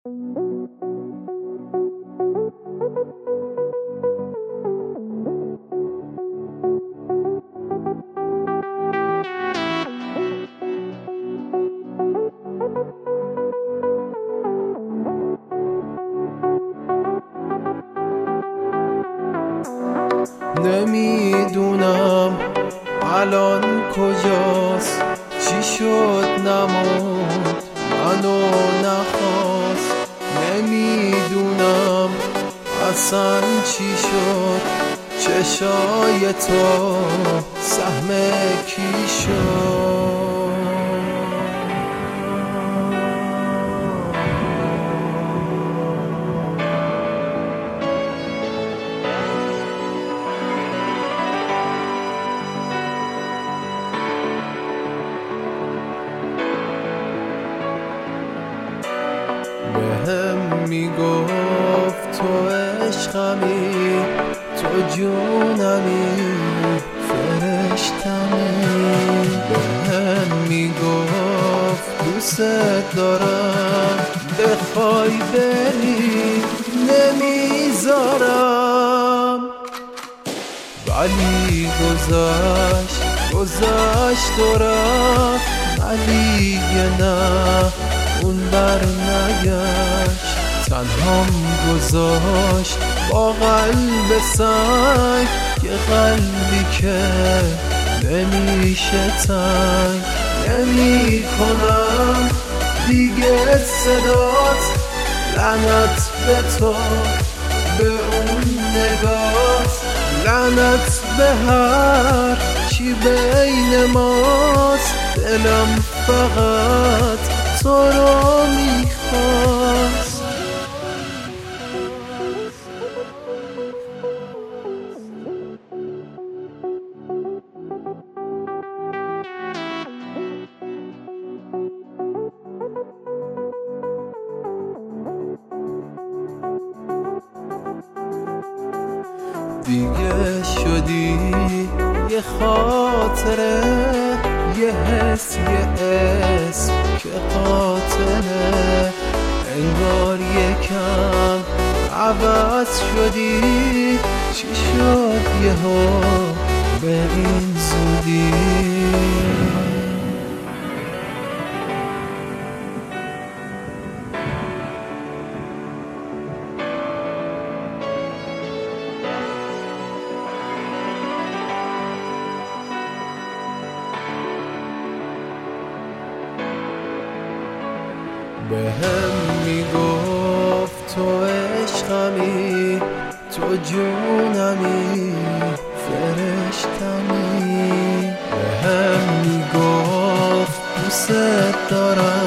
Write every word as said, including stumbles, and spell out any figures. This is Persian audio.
نمیدونم الان کجاست، چی شد نموند منو نخواست. نمیدونم اصلا چی شد، چشای تو سهم کی شد. بهم میگفت تو عشقمی، تو جونمی، فرشتمی. بهم میگفت دوست دارم، بخوای بری نمیذارم. ولی گذشت گذشت و رفت، ولی نه اون بر نگشت. تنهام گذاشت با قلب سنگ، یه قلبی که نمیشه تنگ. نمی کنم دیگه صدات، لعنت به تو، به اون نگات، لعنت به هر چی بین ماست. دلم فقط تو رو میخواست. دیگه شدی یه خاطره، یه حس، یه اسم که قاتله. انگار یکم عوض شدی، چی شد یهو به این زودی؟ بهم میگفت تو عشقمی، تو جونمی، فرشتمی. بهم میگفت دوست دارم،